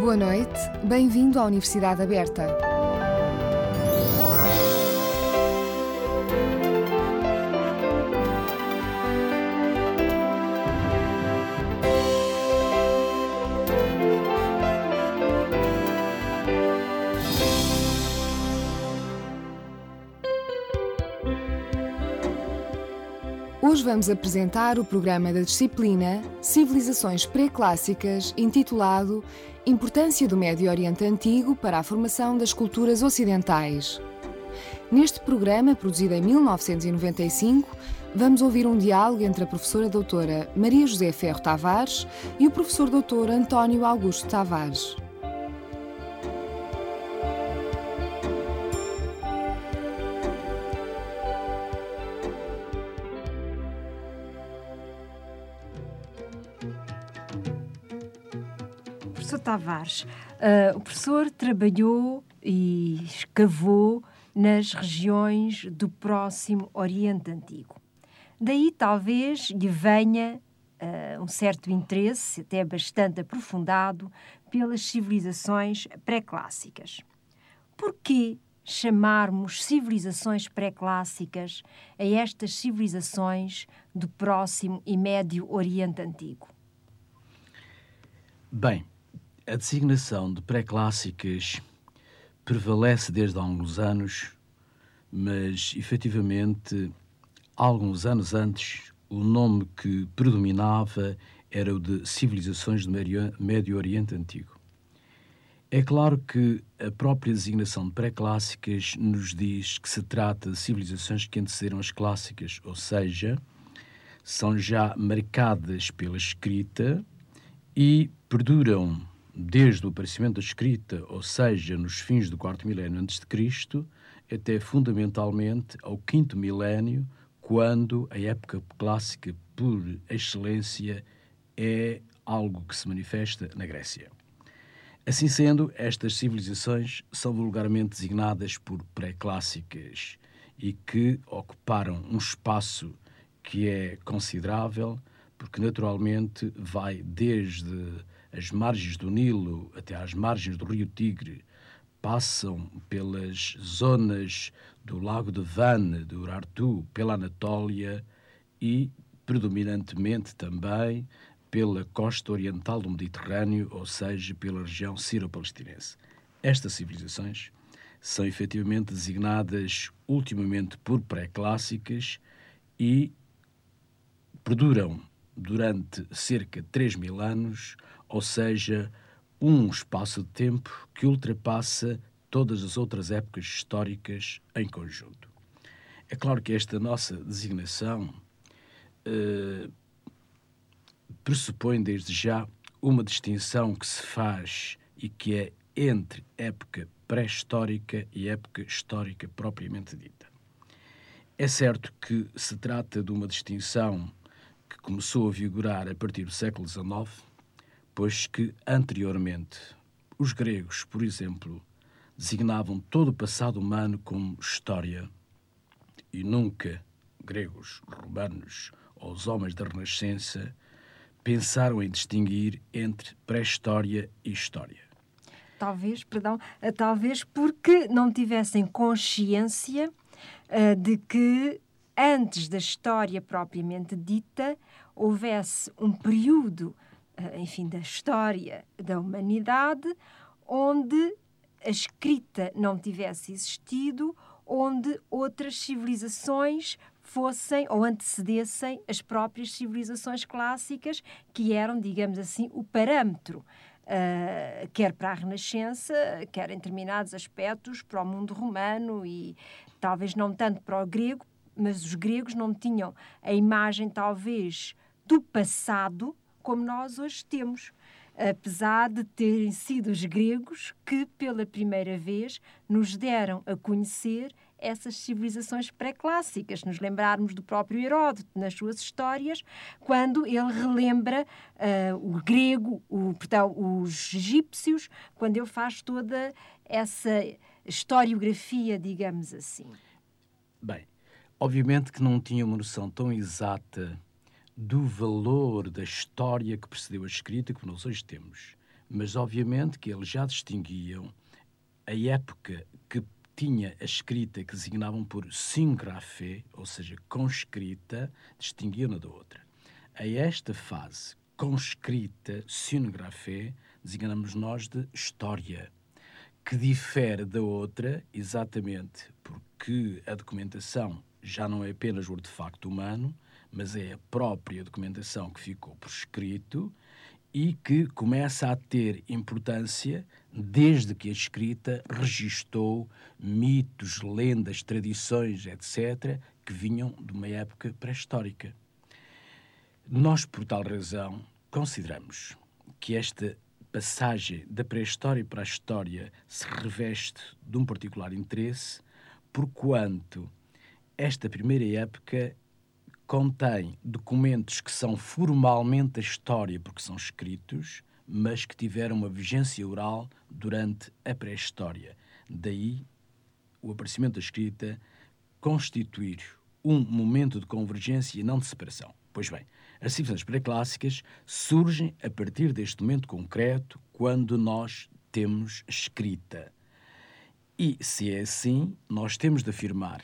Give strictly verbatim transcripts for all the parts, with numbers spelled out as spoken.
Boa noite, bem-vindo à Universidade Aberta. Hoje vamos apresentar o programa da disciplina Civilizações Pré-Clássicas, intitulado Importância do Médio Oriente Antigo para a formação das culturas ocidentais. Neste programa, produzido em mil novecentos e noventa e cinco, vamos ouvir um diálogo entre a professora doutora Maria José Ferro Tavares e o professor doutor António Augusto Tavares. Professor Tavares, uh, o professor trabalhou e escavou nas regiões do próximo Oriente Antigo. Daí talvez lhe venha uh, um certo interesse, até bastante aprofundado, pelas civilizações pré-clássicas. Por que chamarmos civilizações pré-clássicas a estas civilizações do próximo e médio Oriente Antigo? Bem, a designação de pré-clássicas prevalece desde há alguns anos, mas, efetivamente, alguns anos antes, o nome que predominava era o de civilizações do Médio Oriente Antigo. É claro que a própria designação de pré-clássicas nos diz que se trata de civilizações que antecederam as clássicas, ou seja, são já marcadas pela escrita e perduram desde o aparecimento da escrita, ou seja, nos fins do quarto milénio antes de Cristo, até fundamentalmente ao quinto milénio, quando a época clássica por excelência é algo que se manifesta na Grécia. Assim sendo, estas civilizações são vulgarmente designadas por pré-clássicas e que ocuparam um espaço que é considerável, porque naturalmente vai desde as margens do Nilo até às margens do Rio Tigre, passam pelas zonas do Lago de Van, do Urartu, pela Anatólia e, predominantemente também, pela costa oriental do Mediterrâneo, ou seja, pela região sírio-palestinense. Estas civilizações são efetivamente designadas ultimamente por pré-clássicas e perduram durante cerca de três mil anos, ou seja, um espaço de tempo que ultrapassa todas as outras épocas históricas em conjunto. É claro que esta nossa designação eh, pressupõe desde já uma distinção que se faz e que é entre época pré-histórica e época histórica propriamente dita. É certo que se trata de uma distinção que começou a vigorar a partir do século dezenove, pois que anteriormente os gregos, por exemplo, designavam todo o passado humano como história e nunca gregos, romanos ou os homens da Renascença pensaram em distinguir entre pré-história e história. Talvez, perdão, talvez porque não tivessem consciência uh, de que antes da história propriamente dita houvesse um período, enfim, da história da humanidade, onde a escrita não tivesse existido, onde outras civilizações fossem ou antecedessem as próprias civilizações clássicas, que eram, digamos assim, o parâmetro, uh, quer para a Renascença, quer em determinados aspectos para o mundo romano e talvez não tanto para o grego, mas os gregos não tinham a imagem, talvez, do passado como nós hoje temos, apesar de terem sido os gregos que, pela primeira vez, nos deram a conhecer essas civilizações pré-clássicas. Nos lembrarmos do próprio Heródoto, nas suas histórias, quando ele relembra uh, o grego, o, perdão, os egípcios, quando ele faz toda essa historiografia, digamos assim. Bem, obviamente que não tinha uma noção tão exata do valor da história que precedeu a escrita que nós hoje temos. mas obviamente que eles já distinguiam a época que tinha a escrita que designavam por syngrafé, ou seja, conscrita, distinguiam-na da outra. A esta fase conscrita, syngrafé, designamos nós de história, que difere da outra exatamente porque a documentação já não é apenas o artefacto humano, mas é a própria documentação que ficou por escrito e que começa a ter importância desde que a escrita registou mitos, lendas, tradições, etcétera, que vinham de uma época pré-histórica. Nós, por tal razão, consideramos que esta passagem da pré-história para a história se reveste de um particular interesse, porquanto esta primeira época contém documentos que são formalmente a história porque são escritos, mas que tiveram uma vigência oral durante a pré-história. Daí o aparecimento da escrita constituir um momento de convergência e não de separação. Pois bem, as civilizações pré-clássicas surgem a partir deste momento concreto, quando nós temos escrita. E, se é assim, nós temos de afirmar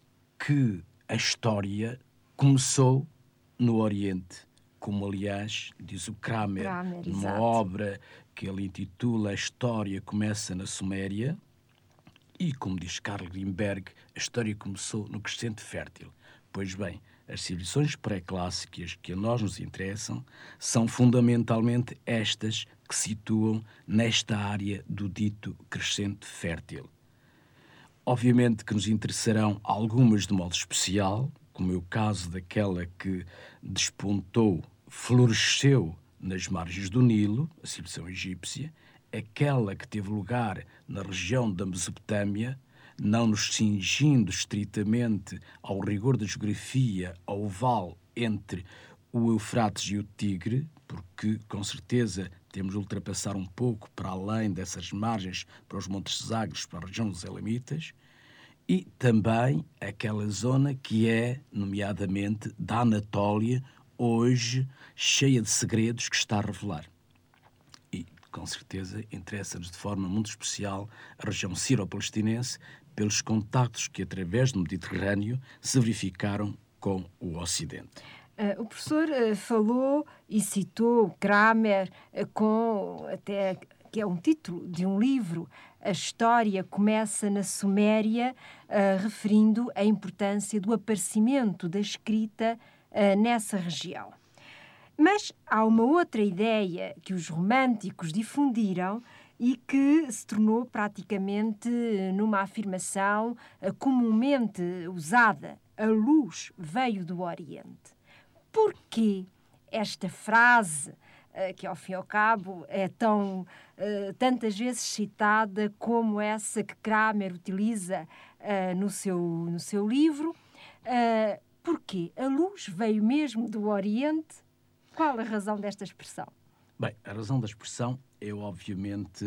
que a história começou no Oriente, como, aliás, diz o Kramer, Kramer, numa exato. obra que ele intitula A História Começa na Suméria, e, como diz Carl Grimberg, a história começou no Crescente Fértil. Pois bem, as civilizações pré-clássicas que a nós nos interessam são fundamentalmente estas que se situam nesta área do dito Crescente Fértil. Obviamente que nos interessarão algumas de modo especial, como é o caso daquela que despontou, floresceu nas margens do Nilo, a civilização egípcia, aquela que teve lugar na região da Mesopotâmia, não nos cingindo estritamente ao rigor da geografia, ao vale entre o Eufrates e o Tigre, porque, com certeza, temos de ultrapassar um pouco para além dessas margens, para os Montes Zagros, para a região dos Elamitas, e também aquela zona que é, nomeadamente, da Anatólia, hoje cheia de segredos que está a revelar. E, com certeza, interessa-nos de forma muito especial a região sírio-palestinense, pelos contactos que, através do Mediterrâneo, se verificaram com o Ocidente. Uh, o professor uh, falou e citou Kramer, uh, com até que é um título de um livro, A História Começa na Suméria, uh, referindo a importância do aparecimento da escrita uh, nessa região. Mas há uma outra ideia que os românticos difundiram e que se tornou praticamente numa afirmação uh, comumente usada: a luz veio do Oriente. Porquê esta frase, uh, que ao fim e ao cabo é tão, uh, tantas vezes citada como essa que Kramer utiliza uh, no, seu, no seu livro? Uh, porquê? A luz veio mesmo do Oriente? Qual a razão desta expressão? Bem, a razão da expressão é obviamente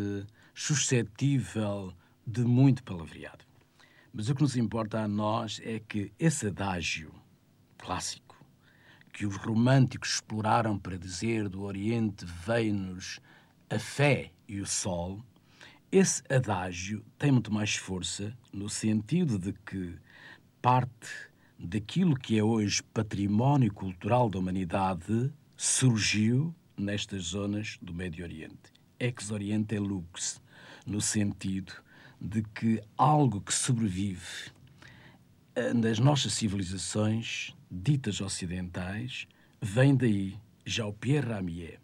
suscetível de muito palavreado. Mas o que nos importa a nós é que esse adágio clássico que os românticos exploraram para dizer do Oriente veio-nos a fé e o sol, esse adágio tem muito mais força no sentido de que parte daquilo que é hoje património cultural da humanidade surgiu nestas zonas do Médio Oriente. Ex Oriente lux, no sentido de que algo que sobrevive nas nossas civilizações ditas ocidentais vem daí. Já o Pierre Ramier,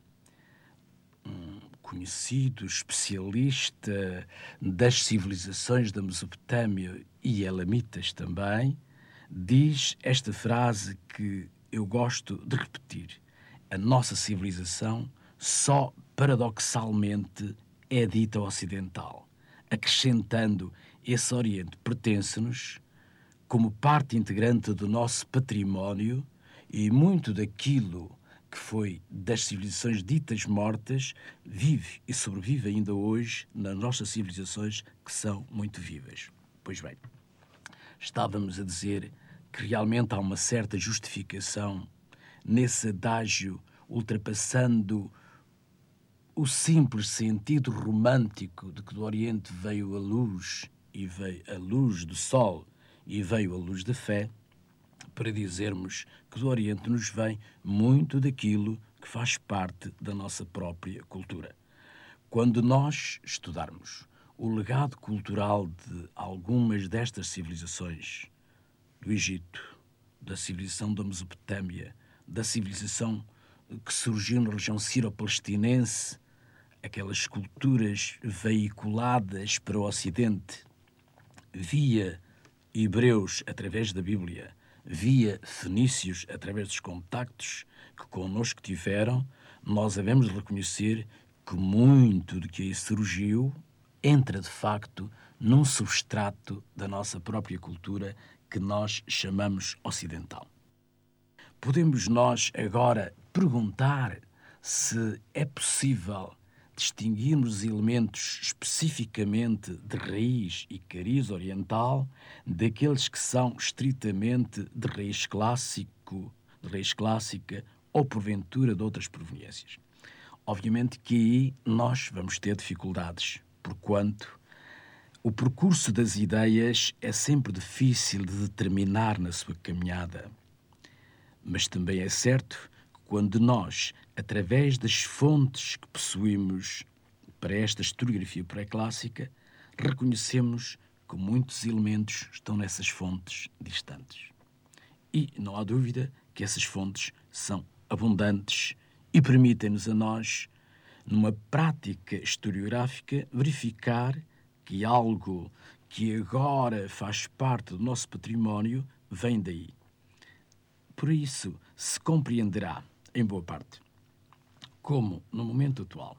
um conhecido especialista das civilizações da Mesopotâmia e elamitas também, diz esta frase que eu gosto de repetir: a nossa civilização só paradoxalmente é dita ocidental, acrescentando esse Oriente pertence-nos como parte integrante do nosso património, e muito daquilo que foi das civilizações ditas mortas vive e sobrevive ainda hoje nas nossas civilizações que são muito vivas. Pois bem, estávamos a dizer que realmente há uma certa justificação nesse adágio, ultrapassando o simples sentido romântico de que do Oriente veio a luz, e veio a luz do sol, e veio a luz da fé, para dizermos que do Oriente nos vem muito daquilo que faz parte da nossa própria cultura. Quando nós estudarmos o legado cultural de algumas destas civilizações, do Egito, da civilização da Mesopotâmia, da civilização que surgiu na região sírio-palestinense, aquelas culturas veiculadas para o Ocidente via hebreus através da Bíblia, via fenícios através dos contactos que connosco tiveram, nós devemos reconhecer que muito do que aí surgiu entra de facto num substrato da nossa própria cultura que nós chamamos ocidental. Podemos nós agora perguntar se é possível distinguirmos os elementos especificamente de raiz e cariz oriental daqueles que são estritamente de raiz clássico, de raiz clássica ou porventura de outras proveniências. Obviamente que aí nós vamos ter dificuldades, porquanto o percurso das ideias é sempre difícil de determinar na sua caminhada. Mas também é certo que quando nós, através das fontes que possuímos para esta historiografia pré-clássica, reconhecemos que muitos elementos estão nessas fontes distantes. E não há dúvida que essas fontes são abundantes e permitem-nos a nós, numa prática historiográfica, verificar que algo que agora faz parte do nosso património vem daí. Por isso, se compreenderá, em boa parte, como, no momento atual,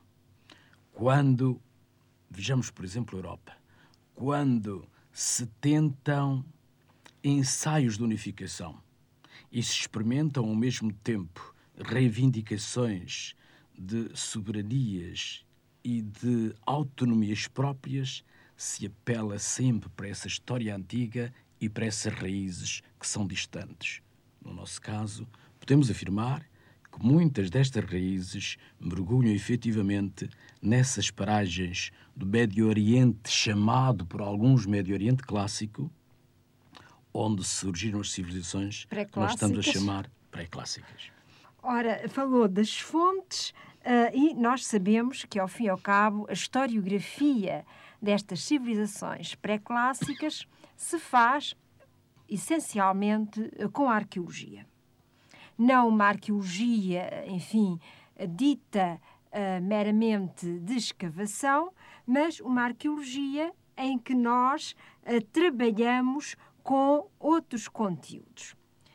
quando, vejamos, por exemplo, a Europa, quando se tentam ensaios de unificação e se experimentam ao mesmo tempo reivindicações de soberanias e de autonomias próprias, se apela sempre para essa história antiga e para essas raízes que são distantes. No nosso caso, podemos afirmar que muitas destas raízes mergulham efetivamente nessas paragens do Médio Oriente, chamado por alguns Médio Oriente clássico, onde surgiram as civilizações que nós estamos a chamar pré-clássicas. Ora, falou das fontes uh, e nós sabemos que, ao fim e ao cabo, a historiografia destas civilizações pré-clássicas se faz essencialmente com a arqueologia. Não uma arqueologia, enfim, dita uh, meramente de escavação, mas uma arqueologia em que nós uh, trabalhamos com outros conteúdos.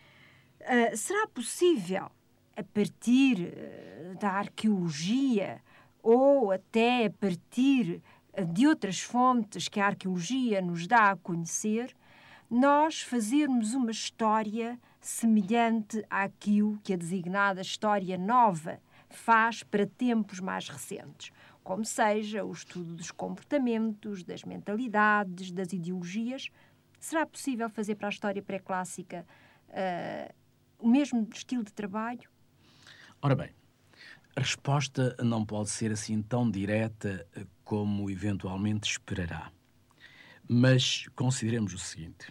Uh, será possível, a partir uh, da arqueologia ou até a partir uh, de outras fontes que a arqueologia nos dá a conhecer, nós fazermos uma história semelhante àquilo que a designada história nova faz para tempos mais recentes, como seja o estudo dos comportamentos, das mentalidades, das ideologias? Será possível fazer para a história pré-clássica uh, o mesmo estilo de trabalho? Ora bem, a resposta não pode ser assim tão direta como eventualmente esperará. Mas consideremos o seguinte.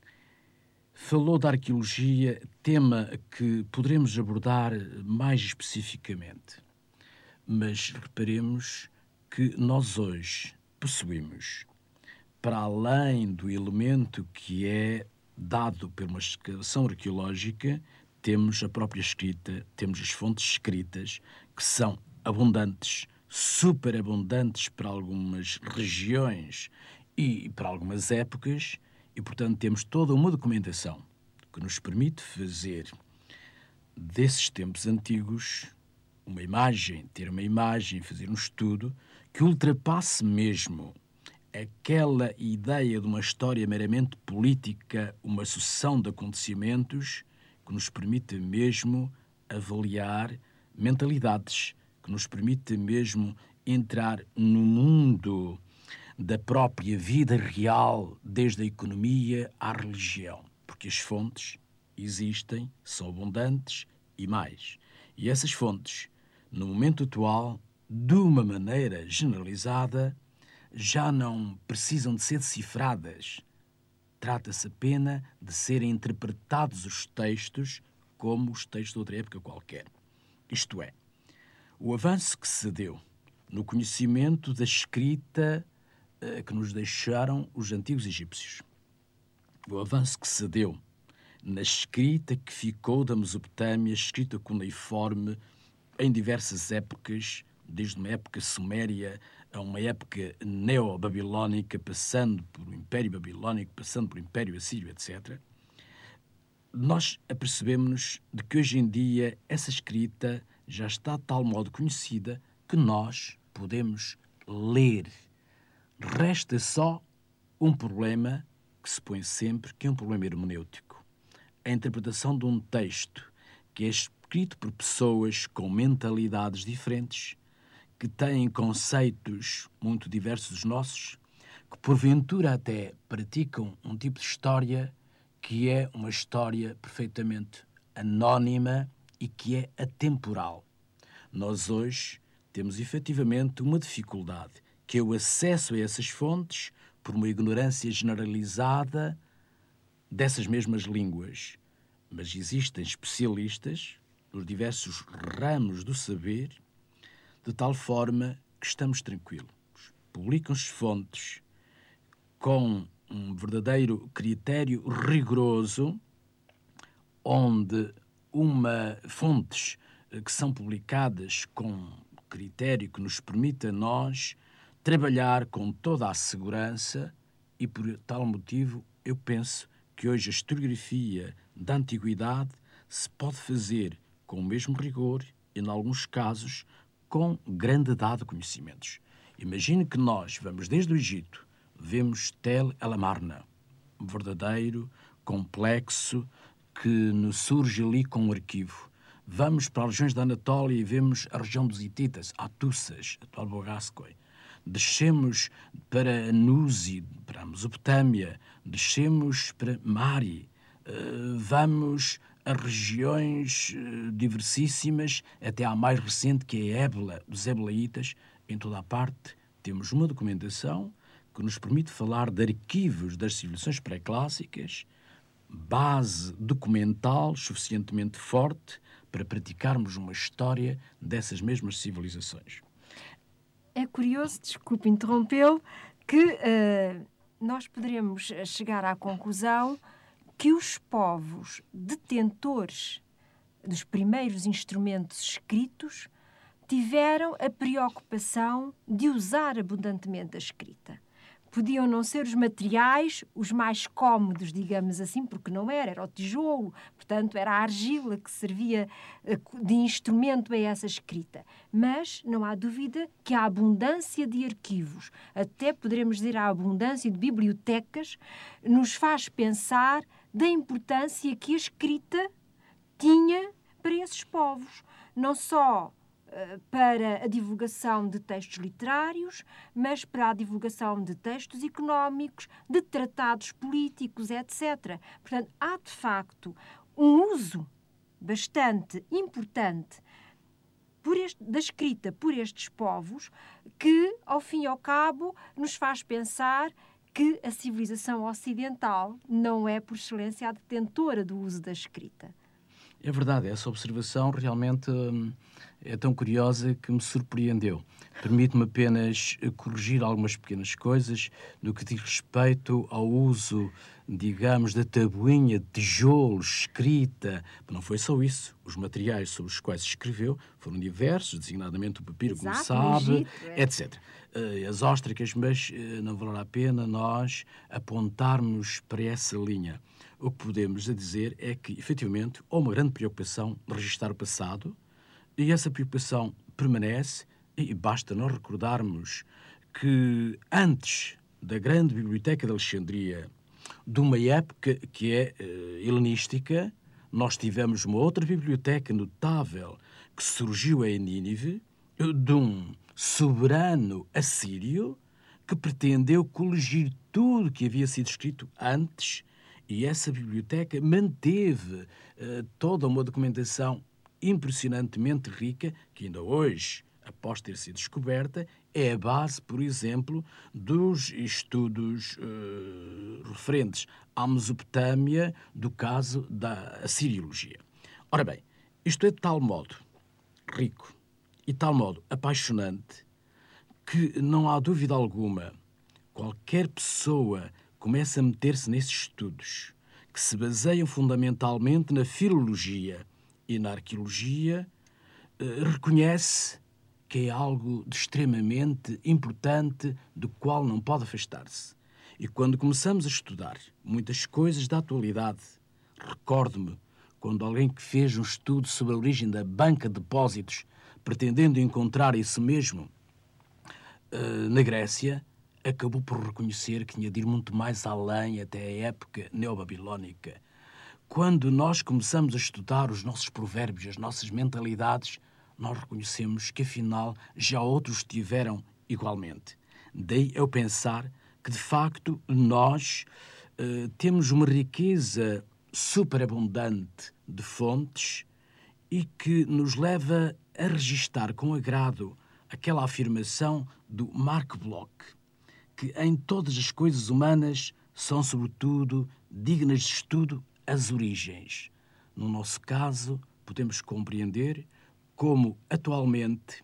Falou da arqueologia, tema que poderemos abordar mais especificamente. Mas reparemos que nós hoje possuímos, para além do elemento que é dado por uma escavação arqueológica, temos a própria escrita, temos as fontes escritas, que são abundantes, superabundantes para algumas regiões e para algumas épocas, e, portanto, temos toda uma documentação que nos permite fazer desses tempos antigos uma imagem, ter uma imagem, fazer um estudo que ultrapasse mesmo aquela ideia de uma história meramente política, uma sucessão de acontecimentos que nos permite mesmo avaliar mentalidades, que nos permite mesmo entrar no mundo da própria vida real, desde a economia à religião, porque as fontes existem, são abundantes e mais. E essas fontes, no momento atual, de uma maneira generalizada, já não precisam de ser decifradas. Trata-se apenas de serem interpretados os textos como os textos de outra época qualquer. Isto é, o avanço que se deu no conhecimento da escrita eh, que nos deixaram os antigos egípcios, o avanço que se deu na escrita que ficou da Mesopotâmia, escrita cuneiforme em diversas épocas, desde uma época suméria a uma época neo-babilónica, passando pelo Império Babilónico, passando pelo Império Assírio, etcétera, nós apercebemos-nos de que hoje em dia essa escrita já está de tal modo conhecida que nós podemos ler. Resta só um problema que se põe sempre, que é um problema hermenêutico. A interpretação de um texto que é escrito por pessoas com mentalidades diferentes, que têm conceitos muito diversos dos nossos, que porventura até praticam um tipo de história que é uma história perfeitamente anónima e que é atemporal. Nós hoje temos efetivamente uma dificuldade, que é o acesso a essas fontes por uma ignorância generalizada dessas mesmas línguas. Mas existem especialistas nos diversos ramos do saber, de tal forma que estamos tranquilos. Publicam-se fontes com um verdadeiro critério rigoroso, onde uma fontes que são publicadas com critério que nos permite a nós trabalhar com toda a segurança, e por tal motivo eu penso que hoje a historiografia da antiguidade se pode fazer com o mesmo rigor e, em alguns casos, com grande dado de conhecimentos. Imagine que nós vamos desde o Egito, vemos Tel El Amarna, um verdadeiro complexo que nos surge ali com um arquivo. Vamos para as regiões da Anatólia e vemos a região dos hititas, Atussas, atual Bogascoi. Descemos para Nuzi, para a Mesopotâmia, descemos para Mari, uh, vamos a regiões uh, diversíssimas, até à mais recente, que é a Ébla, dos Eblaítas. Em toda a parte temos uma documentação que nos permite falar de arquivos das civilizações pré-clássicas, base documental suficientemente forte para praticarmos uma história dessas mesmas civilizações. É curioso, desculpe interrompê-lo, que uh, nós poderemos chegar à conclusão que os povos detentores dos primeiros instrumentos escritos tiveram a preocupação de usar abundantemente a escrita. Podiam não ser os materiais os mais cómodos, digamos assim, porque não era, era o tijolo, portanto era a argila que servia de instrumento a essa escrita. Mas não há dúvida que a abundância de arquivos, até poderemos dizer a abundância de bibliotecas, nos faz pensar da importância que a escrita tinha para esses povos. Não só para a divulgação de textos literários, mas para a divulgação de textos económicos, de tratados políticos, etcétera. Portanto, há de facto um uso bastante importante por este, da escrita por estes povos que, ao fim e ao cabo, nos faz pensar que a civilização ocidental não é, por excelência, a detentora do uso da escrita. É verdade, essa observação realmente hum, é tão curiosa que me surpreendeu. Permite-me apenas corrigir algumas pequenas coisas no que diz respeito ao uso, digamos, da tabuinha de tijolo escrita. Não foi só isso. Os materiais sobre os quais se escreveu foram diversos, designadamente o papiro, como Exato, sabe, Egito, é. etcétera. As óstricas, mas não valerá a pena nós apontarmos para essa linha. O que podemos dizer é que, efetivamente, há uma grande preocupação de registrar o passado, e essa preocupação permanece, e basta nós recordarmos que antes da grande Biblioteca de Alexandria, de uma época que é uh, helenística, nós tivemos uma outra biblioteca notável que surgiu em Nínive, de um soberano assírio que pretendeu coligir tudo que havia sido escrito antes. E essa biblioteca manteve uh, toda uma documentação impressionantemente rica, que ainda hoje após ter sido descoberta, é a base, por exemplo, dos estudos uh, referentes à Mesopotâmia, do caso da Assiriologia. Ora bem, isto é de tal modo rico e de tal modo apaixonante que não há dúvida alguma, qualquer pessoa começa a meter-se nesses estudos que se baseiam fundamentalmente na filologia e na arqueologia, uh, reconhece que é algo de extremamente importante do qual não pode afastar-se. E quando começamos a estudar muitas coisas da atualidade, recordo-me quando alguém que fez um estudo sobre a origem da banca de depósitos, pretendendo encontrar isso mesmo uh, na Grécia, acabou por reconhecer que tinha de ir muito mais além até a época neobabilónica. Quando nós começamos a estudar os nossos provérbios, as nossas mentalidades, nós reconhecemos que, afinal, já outros tiveram igualmente. Daí eu pensar que, de facto, nós uh, temos uma riqueza superabundante de fontes e que nos leva a registar com agrado aquela afirmação do Marc Bloch, que em todas as coisas humanas são, sobretudo, dignas de estudo as origens. No nosso caso, podemos compreender como, atualmente,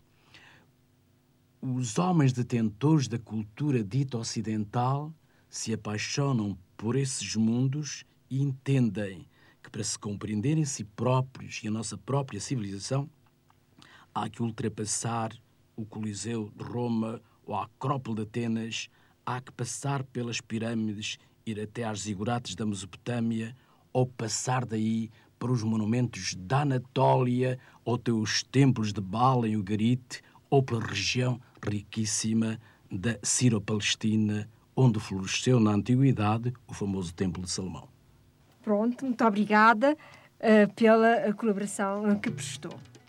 os homens detentores da cultura dita ocidental se apaixonam por esses mundos e entendem que, para se compreenderem a si próprios e a nossa própria civilização, há que ultrapassar o Coliseu de Roma ou a Acrópole de Atenas, há que passar pelas pirâmides, ir até às zigurates da Mesopotâmia, ou passar daí para os monumentos da Anatólia, ou até os templos de Baal em Ugarite, ou pela região riquíssima da Sírio-Palestina, onde floresceu na Antiguidade o famoso Templo de Salomão. Pronto, muito obrigada uh, pela colaboração que prestou.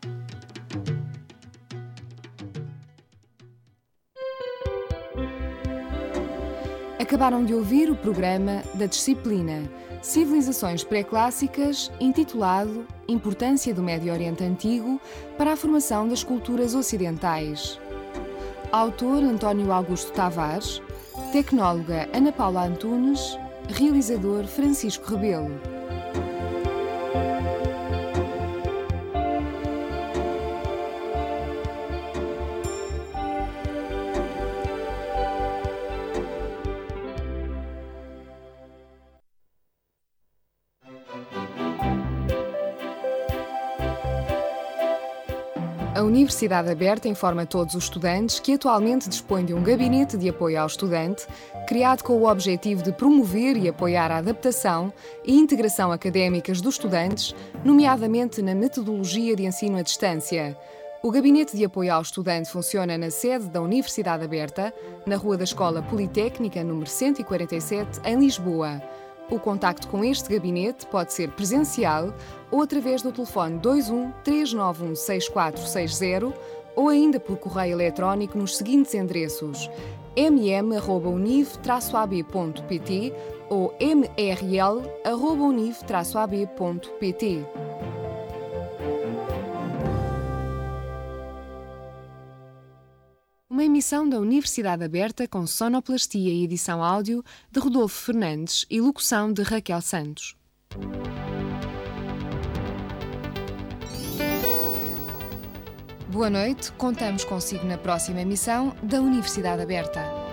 Acabaram de ouvir o programa da disciplina Civilizações Pré-Clássicas, intitulado Importância do Médio Oriente Antigo para a Formação das Culturas Ocidentais. Autor António Augusto Tavares, tecnóloga Ana Paula Antunes, realizador Francisco Rebelo. A Universidade Aberta informa todos os estudantes que atualmente dispõe de um gabinete de apoio ao estudante, criado com o objetivo de promover e apoiar a adaptação e integração académicas dos estudantes, nomeadamente na metodologia de ensino à distância. O Gabinete de Apoio ao Estudante funciona na sede da Universidade Aberta, na Rua da Escola Politécnica, número cento e quarenta e sete, em Lisboa. O contacto com este gabinete pode ser presencial ou através do telefone dois um três nove um seis quatro seis zero ou ainda por correio eletrónico nos seguintes endereços: m m arroba univ traço a b ponto p t ou m r l arroba univ traço a b ponto p t. Uma emissão da Universidade Aberta com sonoplastia e edição áudio de Rodolfo Fernandes e locução de Raquel Santos. Boa noite, contamos consigo na próxima emissão da Universidade Aberta.